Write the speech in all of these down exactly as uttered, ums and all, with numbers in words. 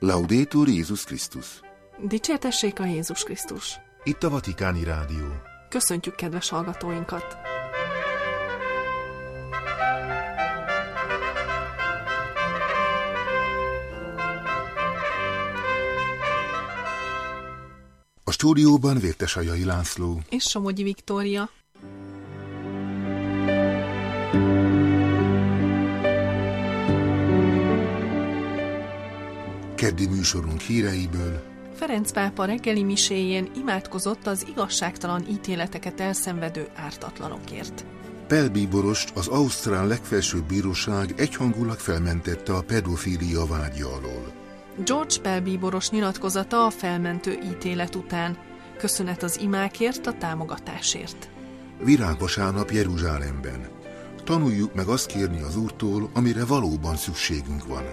Laudetur Jézus Krisztus. Dicsértessék a Jézus Krisztus. Itt a Vatikáni Rádió. Köszöntjük kedves hallgatóinkat! A stúdióban Vértesajai László és Somogyi Viktória. Keddi műsorunk híreiből. Ferenc pápa reggeli miséjén imádkozott az igazságtalan ítéleteket elszenvedő ártatlanokért. Pell bíborost az ausztrál legfelsőbb bíróság egyhangulag felmentette a pedofília vágya alól. George Pell bíboros nyilatkozata a felmentő ítélet után. Köszönet az imákért, a támogatásért. Virágvasárnap Jeruzsálemben. Tanuljuk meg azt kérni az Úrtól, amire valóban szükségünk van.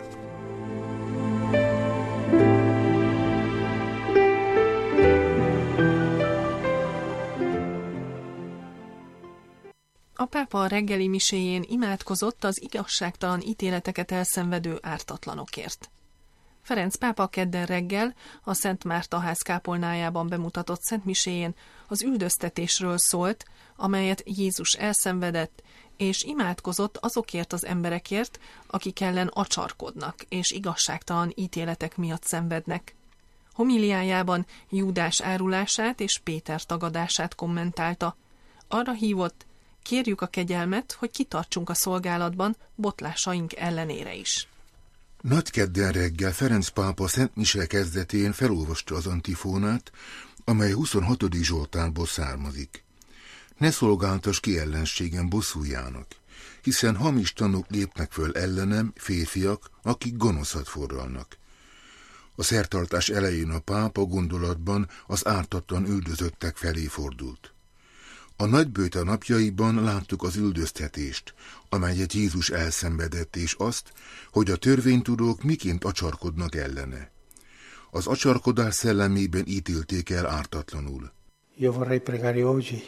A pápa a reggeli miséjén imádkozott az igazságtalan ítéleteket elszenvedő ártatlanokért. Ferenc pápa kedden reggel a Szent Márta ház kápolnájában bemutatott szentmiséjén az üldöztetésről szólt, amelyet Jézus elszenvedett, és imádkozott azokért az emberekért, akik ellen acsarkodnak és igazságtalan ítéletek miatt szenvednek. Homiliájában Júdás árulását és Péter tagadását kommentálta. Arra hívott: kérjük a kegyelmet, hogy kitartsunk a szolgálatban botlásaink ellenére is. Nagykedden reggel Ferenc pápa Szent Mise kezdetén felolvasta az antifónát, amely huszonhatodik Zsoltárból származik. Ne szolgáltass ki ellenségem bosszújának, hiszen hamis tanúk lépnek föl ellenem, férfiak, akik gonoszat forralnak. A szertartás elején a pápa gondolatban az ártatlan üldözöttek felé fordult. A nagybőjte napjaiban láttuk az üldöztetést, amelyet Jézus elszenvedett, és azt, hogy a törvénytudók miként acsarkodnak ellene. Az acsarkodás szellemében ítélték el ártatlanul. Io vorrei pregare oggi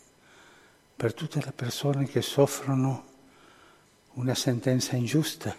per tutte le persone che soffrono una sentenza ingiusta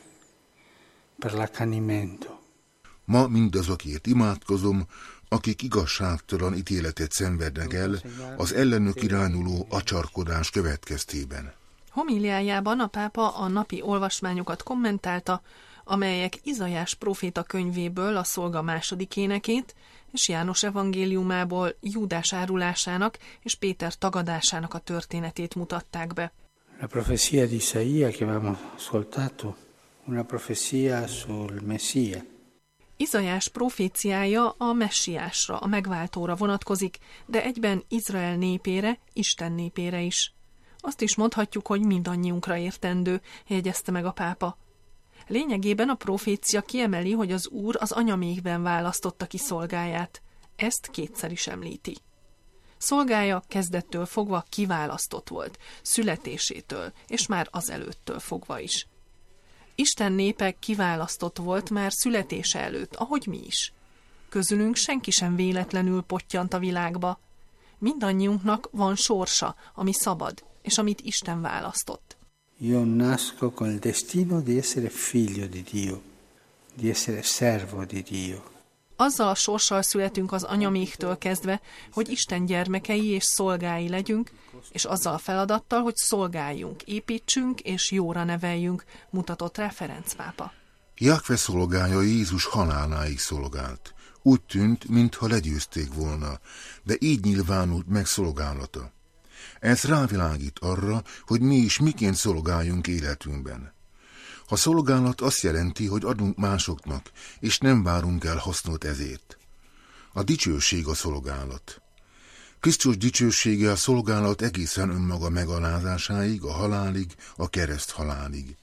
per l'accanimento. Ma mindazokért imádkozom, akik igazságtalan ítéletet szenvednek el az ellenük irányuló acsarkodás következtében. Homiliájában a pápa a napi olvasmányokat kommentálta, amelyek Izaiás próféta könyvéből a szolga második énekét, és János evangéliumából Júdás árulásának és Péter tagadásának a történetét mutatták be. La profezia di Isaia che avevamo ascoltato, una profezia sul Messia. Izaiás proféciája a messiásra, a megváltóra vonatkozik, de egyben Izrael népére, Isten népére is. Azt is mondhatjuk, hogy mindannyiunkra értendő, jegyezte meg a pápa. Lényegében a profécia kiemeli, hogy az Úr az anyamékben választotta ki szolgáját. Ezt kétszer is említi. Szolgája kezdettől fogva kiválasztott volt, születésétől, és már azelőttől fogva is. Isten népe kiválasztott volt már születése előtt, ahogy mi is. Közülünk senki sem véletlenül pottyant a világba. Mindannyiunknak van sorsa, ami szabad, és amit Isten választott. Io nasco con il destino di essere figlio di Dio, di essere servo di Dio. Azzal a sorssal születünk az anyaméktől kezdve, hogy Isten gyermekei és szolgái legyünk, és azzal a feladattal, hogy szolgáljunk, építsünk és jóra neveljünk, mutatott rá Ferenc pápa. Jahve szolgája Jézus haláláig szolgált. Úgy tűnt, mintha legyőzték volna, de így nyilvánult meg szolgálata. Ez rávilágít arra, hogy mi is miként szolgáljunk életünkben. A szolgálat azt jelenti, hogy adunk másoknak, és nem várunk el hasznot ezért. A dicsőség a szolgálat. Krisztus dicsősége a szolgálat egészen önmaga megalázásáig, a halálig, a kereszt halálig.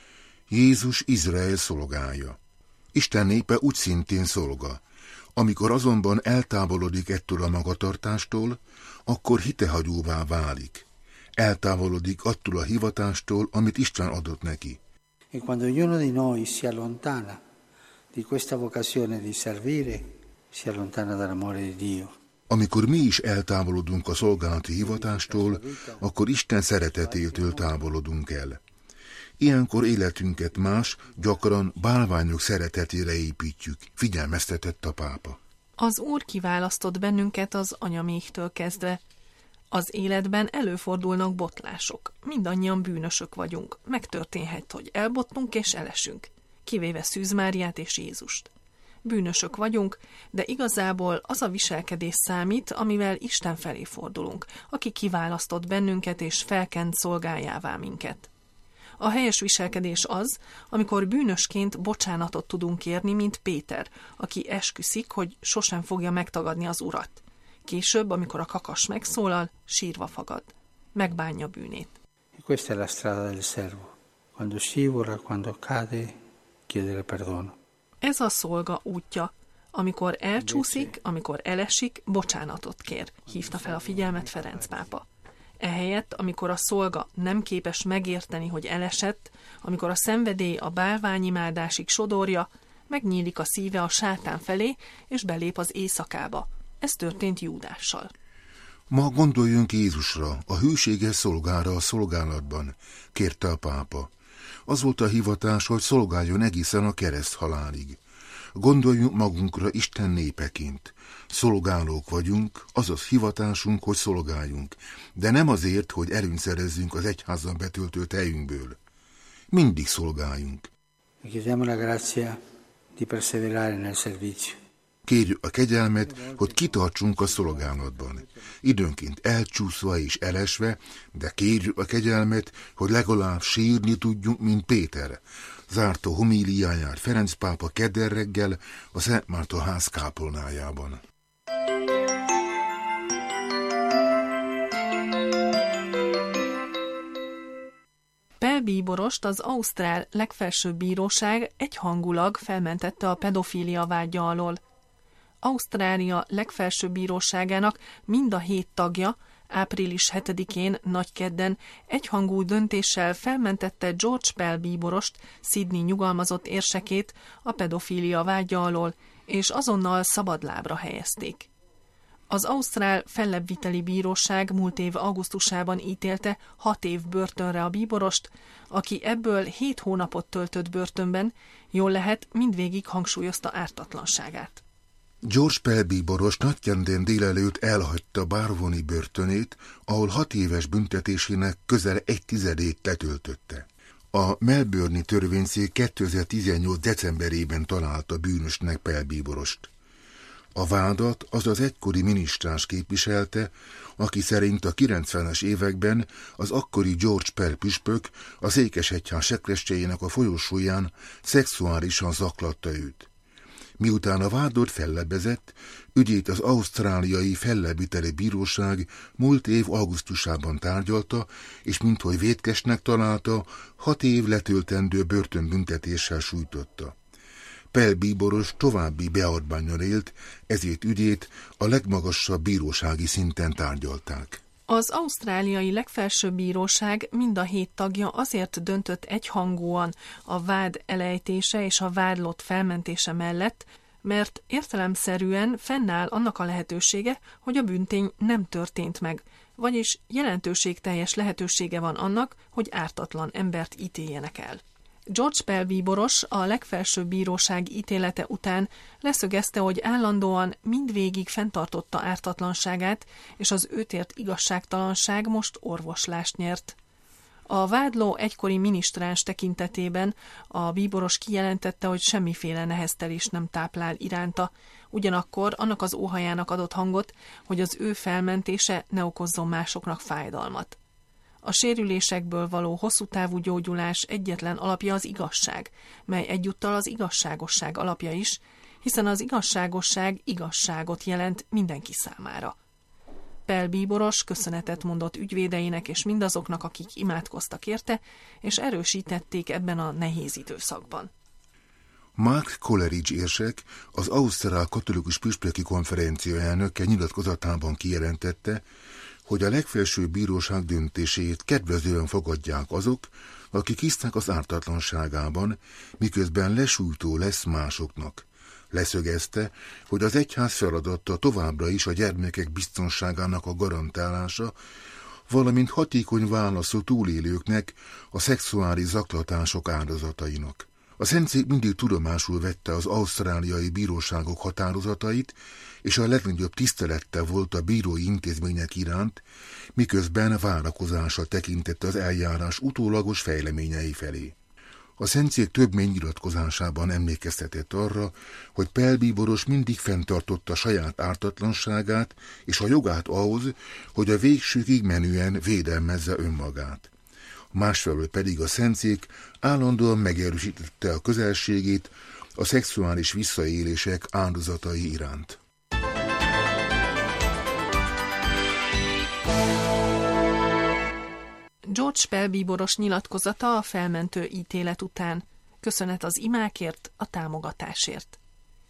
Jézus Izrael szolgája. Isten népe úgy szintén szolga. Amikor azonban eltávolodik ettől a magatartástól, akkor hitehagyóvá válik. Eltávolodik attól a hivatástól, amit Isten adott neki. E quando ognuno di noi si allontana di questa vocazione di servire, si allontana dall'amore di Dio. Amikor mi is eltávolodunk a szolgálati hivatástól, akkor Isten szeretetétől távolodunk el. Ilyenkor életünket más, gyakran bálványok szeretetére építjük, figyelmeztetett a pápa. Az Úr kiválasztott bennünket az anyaméhtől kezdve. Az életben előfordulnak botlások. Mindannyian bűnösök vagyunk. Megtörténhet, hogy elbottunk és elesünk, kivéve Szűz Máriát és Jézust. Bűnösök vagyunk, de igazából az a viselkedés számít, amivel Isten felé fordulunk, aki kiválasztott bennünket és felkent szolgájává minket. A helyes viselkedés az, amikor bűnösként bocsánatot tudunk kérni, mint Péter, aki esküszik, hogy sosem fogja megtagadni az Urat. Később, amikor a kakas megszólal, sírva fagad. Megbánja bűnét. Questa è la strada del servo. Quando scivola, quando cade, chiedere perdono. Ez a szolga útja. Amikor elcsúszik, amikor elesik, bocsánatot kér, hívta fel a figyelmet Ferenc pápa. Ehelyett, amikor a szolga nem képes megérteni, hogy elesett, amikor a szenvedély a bálványimádásig sodorja, megnyílik a szíve a sátán felé, és belép az éjszakába. Ez történt Júdással. Ma gondoljunk Jézusra, a hűséges szolgára a szolgálatban, kérte a pápa. Az volt a hivatás, hogy szolgáljon egészen a kereszt halálig. Gondoljunk magunkra Isten népeként. Szolgálók vagyunk, azaz hivatásunk, hogy szolgáljunk, de nem azért, hogy előnyt szerezzünk az egyházban betöltött helyünkből. Mindig szolgáljunk. Chiediamo la grazia di perseverare nel servizio. Kérjük a kegyelmet, hogy kitartsunk a szolgálatban. Időnként elcsúszva és elesve, de kérjük a kegyelmet, hogy legalább sírni tudjunk, mint Péter. Zárta homíliáját Ferenc pápa kedden reggel a Szent Márton ház kápolnájában. Pell Bíborost az ausztrál legfelsőbb bíróság egyhangulag felmentette a pedofília vádja alól. Ausztrália legfelsőbb bíróságának mind a hét tagja április hetedikén, nagykedden egyhangú döntéssel felmentette George Pell Bíborost, Sydney nyugalmazott érsekét a pedofília vádja alól, és azonnal szabadlábra helyezték. Az ausztrál fellebbviteli bíróság múlt év augusztusában ítélte hat év börtönre a bíborost, aki ebből hét hónapot töltött börtönben, jól lehet, mindvégig hangsúlyozta ártatlanságát. George Pell bíboros nagykendén délelőtt elhagyta Barwoni börtönét, ahol hat éves büntetésének közel egy tizedét letöltötte. A Melbourne-i törvényszék kétezer-tizennyolc decemberében találta bűnösnek Pell bíborost. A vádat az az egykori minisztráns képviselte, aki szerint a kilencvenes években az akkori George Pell püspök a székesegyház sekrestyéjének a folyosóján szexuálisan zaklatta őt. Miután a vádot fellebbezett, ügyét az ausztráliai fellebbviteli bíróság múlt év augusztusában tárgyalta, és minthogy vétkesnek találta, hat év letöltendő börtönbüntetéssel sújtotta. Pell bíboros további beadvánnyal élt, ezért ügyét a legmagasabb bírósági szinten tárgyalták. Az ausztráliai legfelsőbb bíróság mind a hét tagja azért döntött egyhangúan a vád elejtése és a vádlott felmentése mellett, mert értelemszerűen fennáll annak a lehetősége, hogy a bűntény nem történt meg, vagyis jelentőségteljes lehetősége van annak, hogy ártatlan embert ítéljenek el. George Pell bíboros a legfelsőbb bíróság ítélete után leszögezte, hogy állandóan mindvégig fenntartotta ártatlanságát, és az őt ért igazságtalanság most orvoslást nyert. A vádló egykori minisztráns tekintetében a bíboros kijelentette, hogy semmiféle neheztelés nem táplál iránta, ugyanakkor annak az óhajának adott hangot, hogy az ő felmentése ne okozzon másoknak fájdalmat. A sérülésekből való hosszú távú gyógyulás egyetlen alapja az igazság, mely egyúttal az igazságosság alapja is, hiszen az igazságosság igazságot jelent mindenki számára. Pell bíboros köszönetet mondott ügyvédeinek és mindazoknak, akik imádkoztak érte, és erősítették ebben a nehéz időszakban. Mark Coleridge érsek, az Ausztrál Katolikus Püspöki Konferencia elnöke nyilatkozatában kijelentette, hogy a legfelsőbb bíróság döntését kedvezően fogadják azok, akik hisznek az ártatlanságában, miközben lesújtó lesz másoknak. Leszögezte, hogy az egyház feladata továbbra is a gyermekek biztonságának a garantálása, valamint hatékony válaszú túlélőknek, a szexuális zaklatások áldozatainak. A szentszék mindig tudomásul vette az ausztráliai bíróságok határozatait, és a legnagyobb tisztelettel volt a bírói intézmények iránt, miközben várakozással tekintette az eljárás utólagos fejleményei felé. A szentszék több nyilatkozásában emlékeztetett arra, hogy Pell bíboros mindig fenntartotta saját ártatlanságát és a jogát ahhoz, hogy a végsőkig menően védelmezze önmagát. Másfelől pedig a szentszék állandóan megerősítette a közelségét a szexuális visszaélések áldozatai iránt. George Pell bíboros nyilatkozata a felmentő ítélet után. Köszönet az imákért, a támogatásért.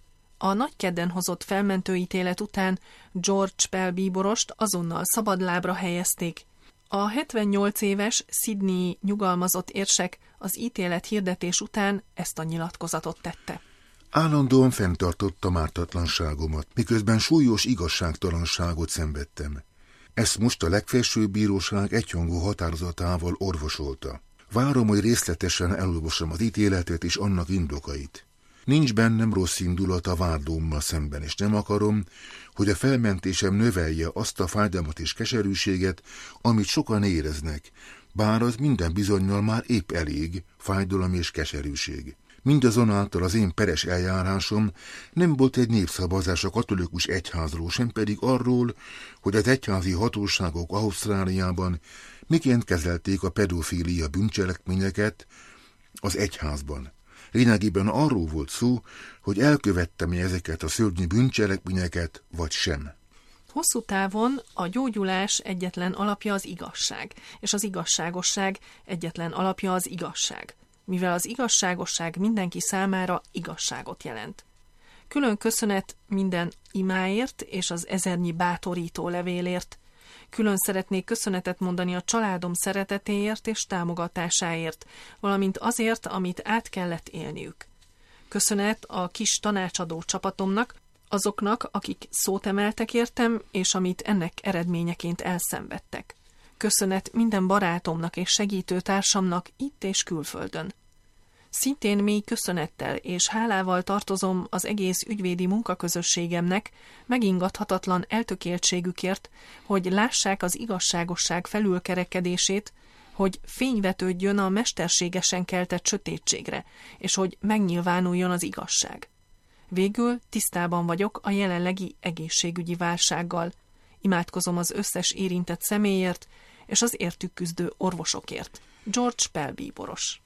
A nagykedden hozott felmentő ítélet után George Pell bíborost azonnal szabadlábra helyezték. A hetvennyolc éves Sydney nyugalmazott érsek az ítélet hirdetés után ezt a nyilatkozatot tette. Állandóan fenntartottam ártatlanságomat, miközben súlyos igazságtalanságot szenvedtem. Ezt most a legfelsőbb bíróság egyhangú határozatával orvosolta. Várom, hogy részletesen elolvassam az ítéletet és annak indokait. Nincs bennem rossz indulat a vádlómmal szemben, és nem akarom, hogy a felmentésem növelje azt a fájdalmat és keserűséget, amit sokan éreznek, bár az minden bizonnyal már épp elég fájdalom és keserűség. Mindazonáltal az én peres eljárásom nem volt egy népszavazás a katolikus egyházról, sem pedig arról, hogy az egyházi hatóságok Ausztráliában miként kezelték a pedofília bűncselekményeket az egyházban. Lényegében arról volt szó, hogy elkövettem ezeket a szörnyű bűncselekményeket, vagy sem. Hosszú távon a gyógyulás egyetlen alapja az igazság, és az igazságosság egyetlen alapja az igazság, mivel az igazságosság mindenki számára igazságot jelent. Külön köszönet minden imáért és az ezernyi bátorító levélért. Külön szeretnék köszönetet mondani a családom szeretetéért és támogatásáért, valamint azért, amit át kellett élniük. Köszönet a kis tanácsadó csapatomnak, azoknak, akik szót emeltek értem, és amit ennek eredményeként elszenvedtek. Köszönet minden barátomnak és segítőtársamnak itt és külföldön. Szintén mély köszönettel és hálával tartozom az egész ügyvédi munkaközösségemnek megingathatatlan eltökéltségükért, hogy lássák az igazságosság felülkerekedését, hogy fényvetődjön a mesterségesen keltett sötétségre, és hogy megnyilvánuljon az igazság. Végül tisztában vagyok a jelenlegi egészségügyi válsággal. Imádkozom az összes érintett személyért és az értük küzdő orvosokért. George Pell bíboros.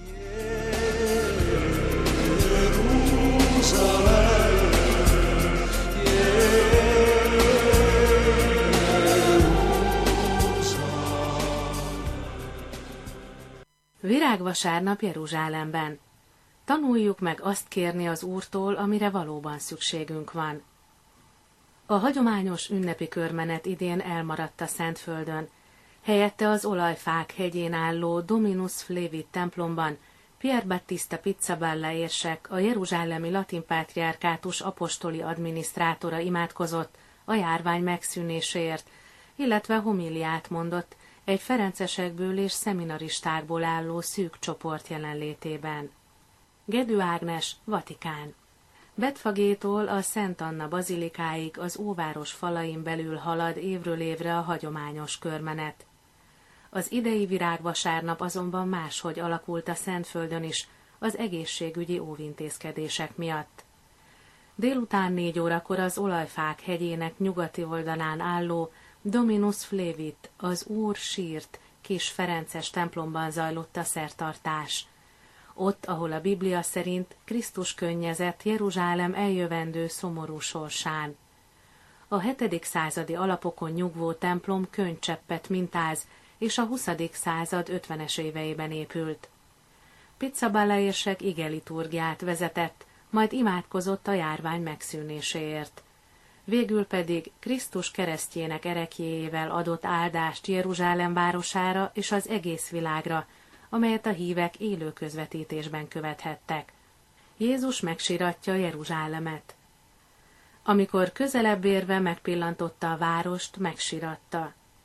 Virágvasárnap Jeruzsálemben. Tanuljuk meg azt kérni az Úrtól, amire valóban szükségünk van. A hagyományos ünnepi körmenet idén elmaradt a Szentföldön. Helyette az Olajfák hegyén álló Dominus Flevit templomban Pier Battista Pizzaballa érsek, a jeruzsálemi latin pátriárkátus apostoli adminisztrátora imádkozott a járvány megszűnéséért, illetve homiliát mondott egy ferencesekből és szeminaristákból álló szűk csoport jelenlétében. Gedő Ágnes, Vatikán. Betfagétól a Szent Anna bazilikáig az óváros falain belül halad évről évre a hagyományos körmenet. Az idei virágvasárnap azonban máshogy alakult a Szentföldön is, az egészségügyi óvintézkedések miatt. Délután négy órakor az Olajfák hegyének nyugati oldalán álló Dominus Flevit, az Úr sírt kis ferences templomban zajlott a szertartás. Ott, ahol a Biblia szerint Krisztus könnyezett Jeruzsálem eljövendő szomorú sorsán. A hetedik századi alapokon nyugvó templom könnycseppet mintáz, és a huszadik század ötvenes éveiben épült. Pizzaballa érsek igeliturgiát vezetett, majd imádkozott a járvány megszűnéséért. Végül pedig Krisztus keresztjének ereklyéjével adott áldást Jeruzsálem városára és az egész világra, amelyet a hívek élő közvetítésben követhettek. Jézus megsiratja Jeruzsálemet. Amikor közelebb érve megpillantotta a várost, megsiratta.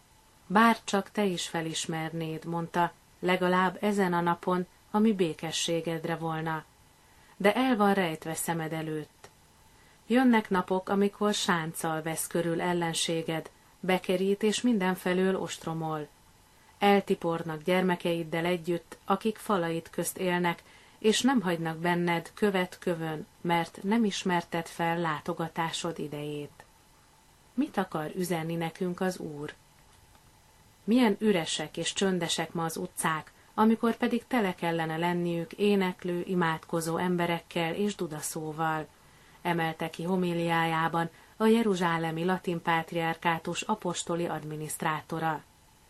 Bár csak te is felismernéd, mondta, legalább ezen a napon, ami békességedre volna. De el van rejtve szemed előtt. Jönnek napok, amikor sánccal vesz körül ellenséged, bekerít és mindenfelől ostromol. Eltipornak gyermekeiddel együtt, akik falait közt élnek, és nem hagynak benned követ kövön, mert nem ismerted fel látogatásod idejét. Mit akar üzenni nekünk az Úr? Milyen üresek és csöndesek ma az utcák, amikor pedig tele kellene lenniük éneklő, imádkozó emberekkel és dudaszóval, emelte ki homiliájában a jeruzsálemi latin pátriárkátus apostoli adminisztrátora.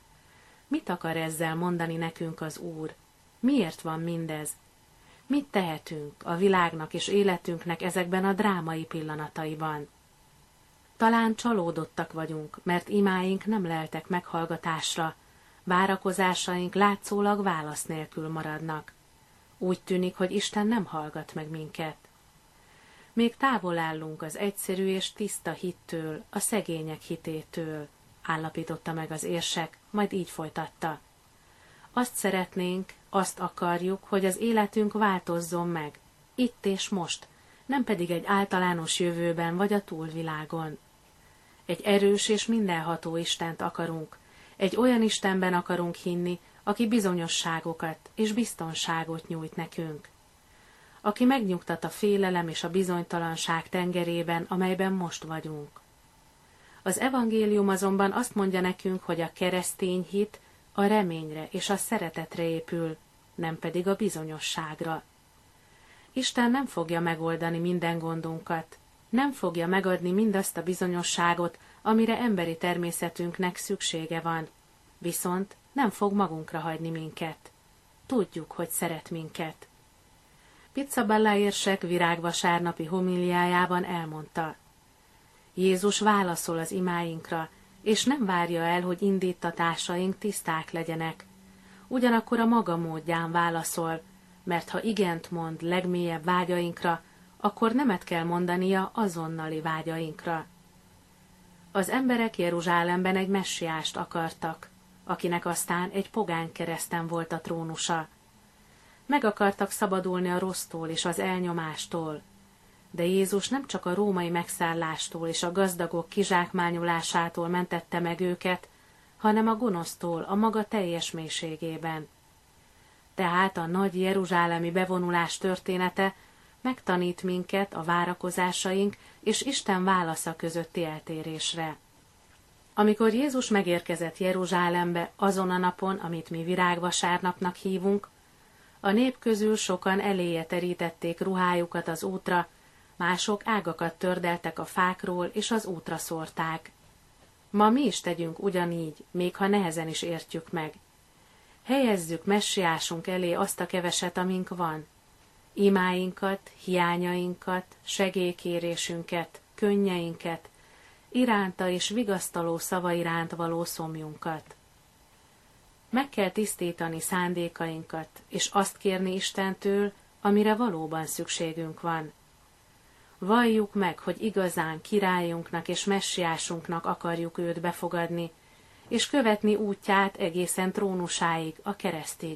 Mit akar ezzel mondani nekünk az Úr? Miért van mindez? Mit tehetünk a világnak és életünknek ezekben a drámai pillanataiban? Talán csalódottak vagyunk, mert imáink nem leltek meghallgatásra, várakozásaink látszólag válasz nélkül maradnak. Úgy tűnik, hogy Isten nem hallgat meg minket. Még távol állunk az egyszerű és tiszta hittől, a szegények hitétől, állapította meg az érsek, majd így folytatta. Azt szeretnénk, azt akarjuk, hogy az életünk változzon meg, itt és most, nem pedig egy általános jövőben vagy a túlvilágon. Egy erős és mindenható Istent akarunk, egy olyan Istenben akarunk hinni, aki bizonyosságokat és biztonságot nyújt nekünk. Aki megnyugtat a félelem és a bizonytalanság tengerében, amelyben most vagyunk. Az evangélium azonban azt mondja nekünk, hogy a keresztény hit a reményre és a szeretetre épül, nem pedig a bizonyosságra. Isten nem fogja megoldani minden gondunkat, nem fogja megadni mindazt a bizonyosságot, amire emberi természetünknek szüksége van, viszont nem fog magunkra hagyni minket. Tudjuk, hogy szeret minket. Pizzaballa érsek virágvasárnapi homiliájában elmondta. Jézus válaszol az imáinkra, és nem várja el, hogy indítatásaink tiszták legyenek. Ugyanakkor a maga módján válaszol, mert ha igent mond legmélyebb vágyainkra, akkor nemet kell mondania azonnali vágyainkra. Az emberek Jeruzsálemben egy messiást akartak, akinek aztán egy pogány kereszten volt a trónusa. Meg akartak szabadulni a rossztól és az elnyomástól, de Jézus nem csak a római megszállástól és a gazdagok kizsákmányolásától mentette meg őket, hanem a gonosztól a maga teljes mélységében. Tehát a nagy jeruzsálemi bevonulás története megtanít minket a várakozásaink és Isten válasza közötti eltérésre. Amikor Jézus megérkezett Jeruzsálembe azon a napon, amit mi virágvasárnapnak hívunk, a nép közül sokan eléje terítették ruhájukat az útra, mások ágakat tördeltek a fákról és az útra szórták. Ma mi is tegyünk ugyanígy, még ha nehezen is értjük meg. Helyezzük messiásunk elé azt a keveset, amink van. Imáinkat, hiányainkat, segélykérésünket, könnyeinket, iránta és vigasztaló szava iránt való szomjunkat. Meg kell tisztítani szándékainkat, és azt kérni Istentől, amire valóban szükségünk van. Valljuk meg, hogy igazán királyunknak és messiásunknak akarjuk őt befogadni, és követni útját egészen trónusáig, a keresztig.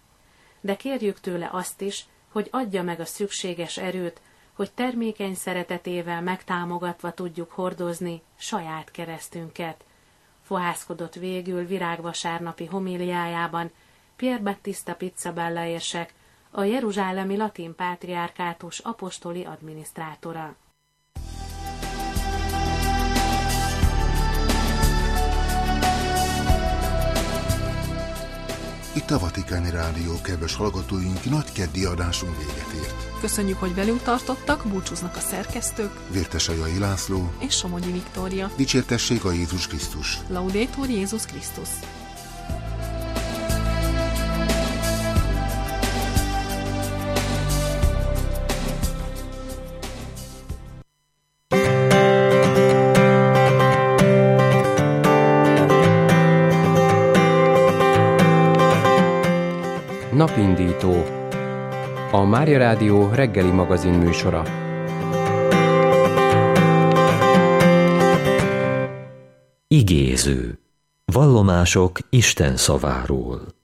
De kérjük tőle azt is, hogy adja meg a szükséges erőt, hogy termékeny szeretetével megtámogatva tudjuk hordozni saját keresztünket, fohászkodott végül virágvasárnapi homiliájában Pier Battista Pizzaballa érsek, a jeruzsálemi latin pátriárkátus apostoli adminisztrátora. Itt a Vatikáni Rádió, kedves hallgatóink, nagykeddi adásunk véget ért. Köszönjük, hogy velünk tartottak, búcsúznak a szerkesztők, Vértesajai László és Somogyi Viktória. Dicsértessék a Jézus Krisztus! Laudetur Jézus Krisztus! Napindító, a Mária Rádió reggeli magazin műsora. Igéző. Vallomások Isten szaváról.